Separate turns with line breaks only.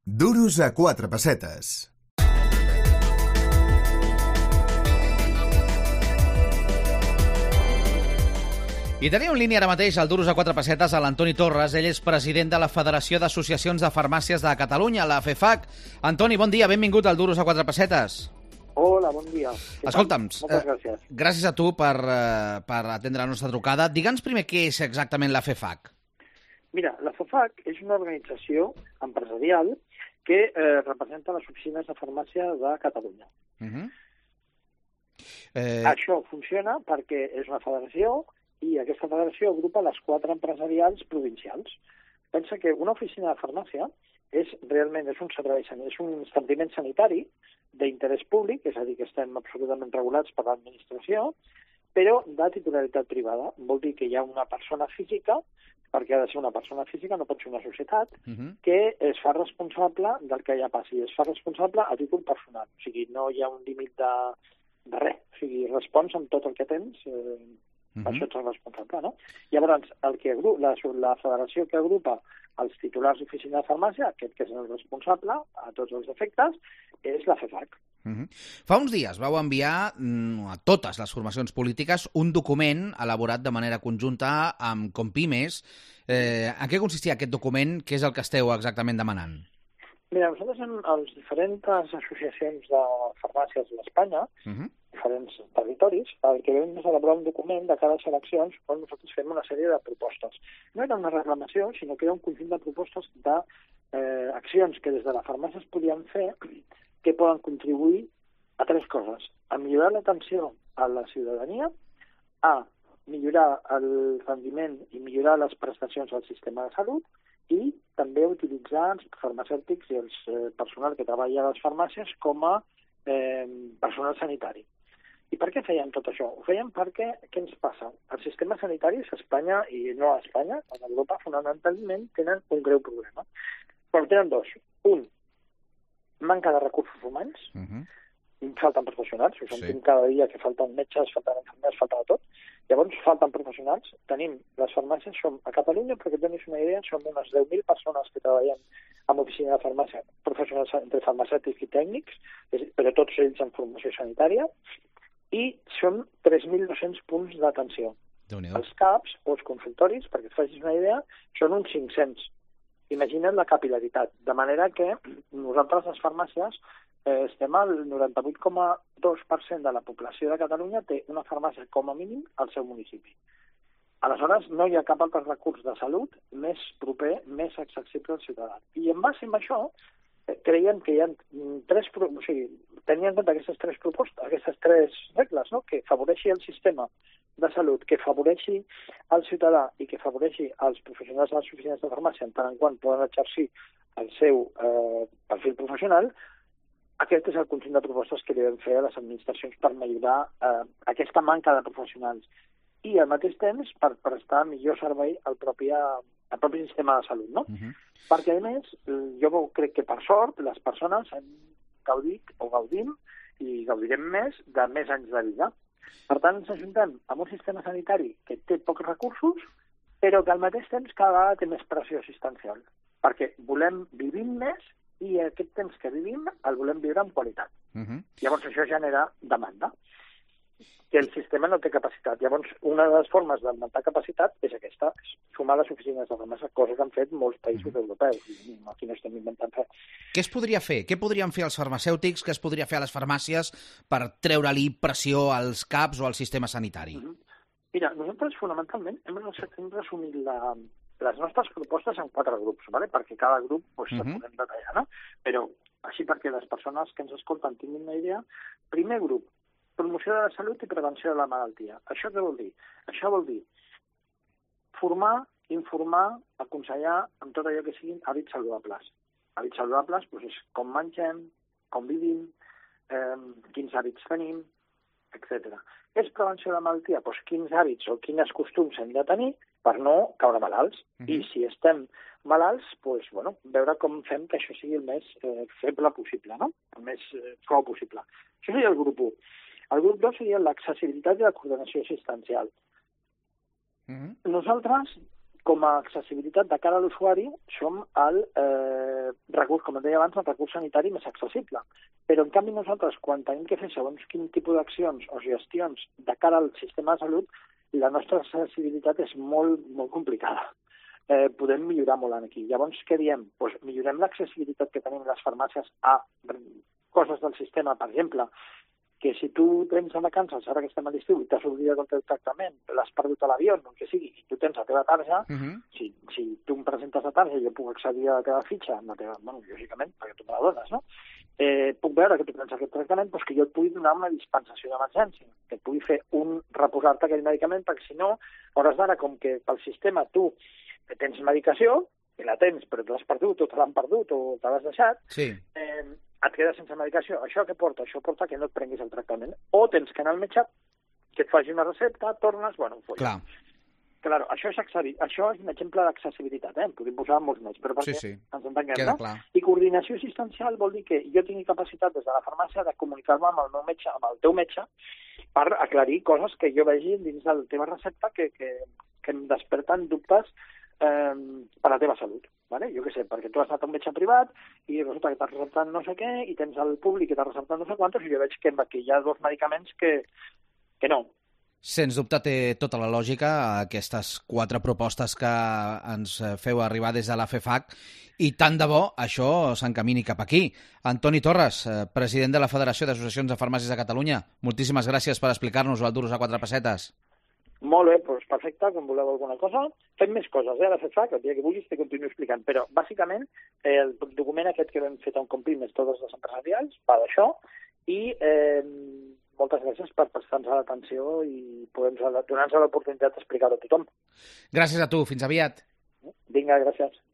Duros a 4 pessetes.
I tenim en línia ara mateix al Duros a 4 pessetes a l'Antoni Torres. Ell és president de la Federació d'Associacions de Farmàcies de Catalunya, la FEFAC. Antoni, bon dia, benvingut al Duros a 4 pessetes.
Hola, bon dia.
Escolta'm,
moltes gràcies.
Gràcies a tu per atendre la nostra trucada. Digue'ns primer què és exactament la FEFAC.
Mira, la FEFAC és una organització empresarial que representa les oficines de farmàcia de Catalunya. Això funciona perquè és una federació i aquesta federació agrupa les 4 empresarials provincials. Pensa que una oficina de farmàcia realment és un servei, és un establiment sanitari d'interès públic, és a dir, que estem absolutament regulats per l'administració, però de titularitat privada. Vol dir que hi ha una persona física, perquè ha de ser una persona física, no pot ser una societat, que es fa responsable del que ja passi. Es fa responsable a títol personal. O sigui, no hi ha un límit de res. O sigui, respons amb tot el que tens, per això ets el responsable, no? Llavors, la federació que agrupa els titulars d'oficina de farmàcia, aquest que és el responsable, a tots els efectes, és la FEFAC.
Fa uns dies vau enviar a totes les formacions polítiques un document elaborat de manera conjunta amb Compimes. En què consistia aquest document? Què és el que esteu exactament demanant?
Mira, nosaltres en les diferents associacions de farmàcies d'Espanya, diferents territoris, el que vam és elaborar un document de cada eleccions on nosaltres fem una sèrie de propostes. No era una reclamació, sinó que era un conjunt de propostes d'accions que des de la farmàcia es podien fer que poden contribuir a 3 coses. A millorar l'atenció a la ciutadania, a millorar el rendiment i millorar les prestacions al sistema de salut i també utilitzar els farmacèutics i el personal que treballa a les farmàcies com a personal sanitari. I per què fèiem tot això? Ho fèiem perquè, què ens passa? Els sistemes sanitaris a Espanya, i no a Espanya, a Europa, fonamentalment tenen un greu problema. Però tenen 2. Un, manca de recursos humans, falten professionals, ho sentim cada dia que falten metges, falten infermers, falta de tot. Llavors, falten professionals. Tenim les farmàcies, a Catalunya, perquè tenis una idea, som unes 10.000 persones que treballen en oficina de farmàcia, professionals entre farmacèutics i tècnics, però tots ells en formació sanitària, i són 3.200 punts d'atenció. Els CAPs o els consultoris, perquè et facis una idea, són uns 500. Imagina't la capil·laritat. De manera que nosaltres, les farmàcies, estem al 98,2% de la població de Catalunya té una farmàcia com a mínim al seu municipi. Aleshores, no hi ha cap altre recurs de salut més proper, més accessible al ciutadà. I en base a això, creiem que hi ha tenint en compte aquestes 3 propostes, aquestes 3 regles, no? Que favoreixi el sistema de salut, que favoreixi el ciutadà i que favoreixi els professionals de les oficines de farmàcia en tant en quant poden exercir el seu perfil professional. Aquest és el conjunt de propostes que li vam fer a les administracions per millorar aquesta manca de professionals i al mateix temps per prestar millor servei al propi sistema de salut, no? Perquè, a més, jo crec que per sort les persones hem gaudit o gaudim i gaudirem més de més anys de vida. Per tant, ens ajuntem amb un sistema sanitari que té pocs recursos, però que al mateix temps cada vegada té més pressió assistencial, perquè vivim més i aquest temps que vivim el volem viure amb qualitat. Llavors això genera demanda, que el sistema no té capacitat. Llavors, una de les formes d'augmentar capacitat és aquesta, és sumar les oficines de farmàcia, cosa que han fet molts països europeus. Aquí no estem inventant res.
Què es podria fer? Què podrien fer els farmacèutics? Què es podria fer a les farmàcies per treure-li pressió als CAPs o al sistema sanitari?
Mira, nosaltres fonamentalment hem resumit les nostres propostes en 4 grups, ¿vale? Perquè cada grup se podem detallar, no? Però així perquè les persones que ens escolten tinguin una idea, primer grup, promoció de la salut i prevenció de la malaltia. Això què vol dir? Això vol dir formar, informar, aconsellar amb tot allò que siguin hàbits saludables. Hàbits saludables és com mengem, com vivim, quins hàbits tenim, etc. És prevenció de la malaltia? Quins hàbits o quins costums hem de tenir per no caure malalts. I si estem malalts, veure com fem que això sigui el més feble possible, no? El més suau possible. Això seria el grup 1. El grup 2 seria l'accessibilitat i la coordinació assistencial. Nosaltres com a accessibilitat de cara a l'usuari, som el recurs, com et deia abans, el recurs sanitari més accessible. Però, en canvi, nosaltres, quan tenim que fer segons quin tipus d'accions o gestions de cara al sistema de salut, la nostra accessibilitat és molt, molt complicada. Podem millorar molt aquí. Llavors, què diem? Doncs millorem l'accessibilitat que tenim les farmàcies a coses del sistema, per exemple, que si tu tens a vacances, ara que estem a l'estiu, i t'has oblidat del teu tractament, l'has perdut a l'avió, el que sigui, i tu tens la teva tarja, si tu em presentes la tarja i jo puc accedir a la teva fitxa, lògicament, perquè tu me la dones, no? Puc veure que tu tens aquest tractament, doncs que jo et pugui donar una dispensació d'emergència, que et pugui fer reposar-te aquell medicament, perquè si no, a hores d'ara, com que pel sistema tu tens medicació, i la tens, però te l'has perdut, o te l'han perdut, o te l'has deixat, et quedes sense medicació. Això què porta? Això porta que no et prenguis el tractament. O tens que anar al metge, que et faci una recepta, tornes, un foll. Claro, això és un exemple d'accessibilitat, en podem posar molts més, però perquè ens entenguem, no?
Clar.
I coordinació assistencial vol dir que jo tingui capacitat des de la farmàcia de comunicar-me amb el meu metge, amb el teu metge, per aclarir coses que jo vegi dins de la teva recepta que em desperten dubtes per a la teva salut. Vale? Jo què sé, perquè tu has anat a un metge privat i resulta que t'has receptat no sé què i tens el públic que t'ha receptat no sé quantos i jo veig que hi ha dos medicaments que no.
Sens dubte té tota la lògica aquestes 4 propostes que ens feu arribar des de la FEFAC i tant de bo això s'encamini cap aquí. Antoni Torres, president de la Federació d'Associacions de Farmàcies de Catalunya, moltíssimes gràcies per explicar-nos el Duros a 4 pessetes.
Molt bé, doncs perfecte, quan voleu alguna cosa. Fem més coses, a la FEFAC, el dia que vulguis te continuo explicant, però bàsicament el document aquest que hem fet on complim és totes les empresarials, va d'això, i moltes gràcies per prestar-nos l'atenció i donar-nos l'oportunitat d'explicar-ho a tothom.
Gràcies a tu, fins aviat.
Vinga, gràcies.